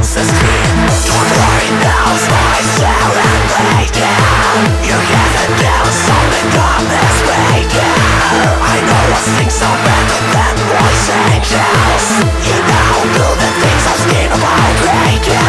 the screen. Don't worry, knows myself and lay down. You hear the devil something on this radio. I know what things are better than voice angels. You now do the things I've seen about radio.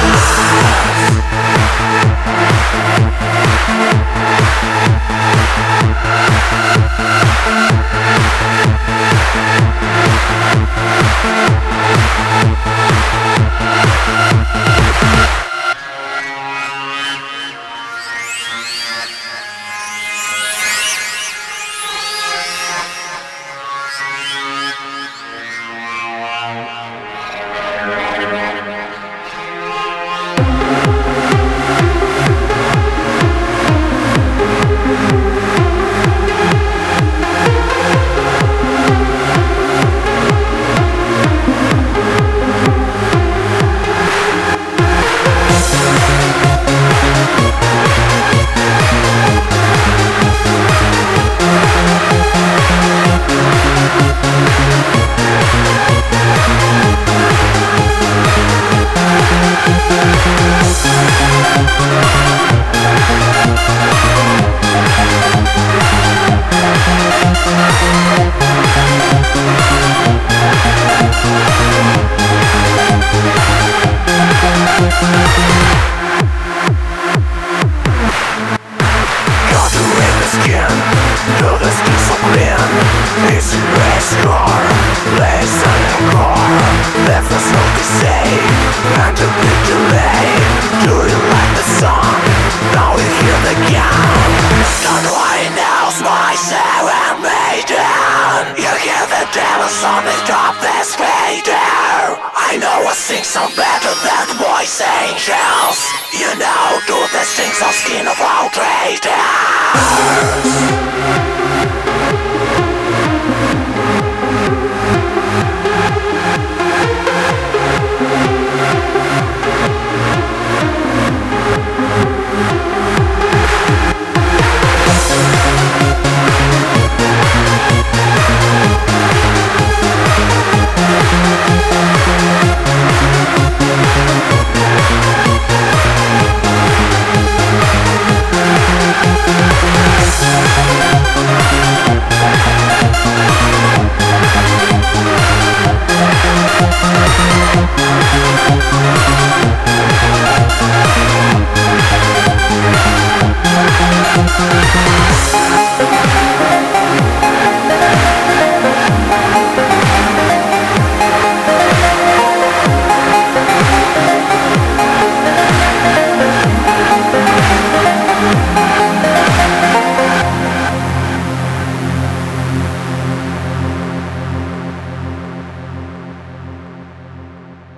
Got to rid the skin, do the skin so clean. It's a race car, listen and core. Left us no to say, and a big delay. Do you like the song? Now you hear the gun. Don't worry, now's myself and made down. You hear the devils on the top this radio. I know what things are better than voice angels. You know, do the things of skin of outrageous.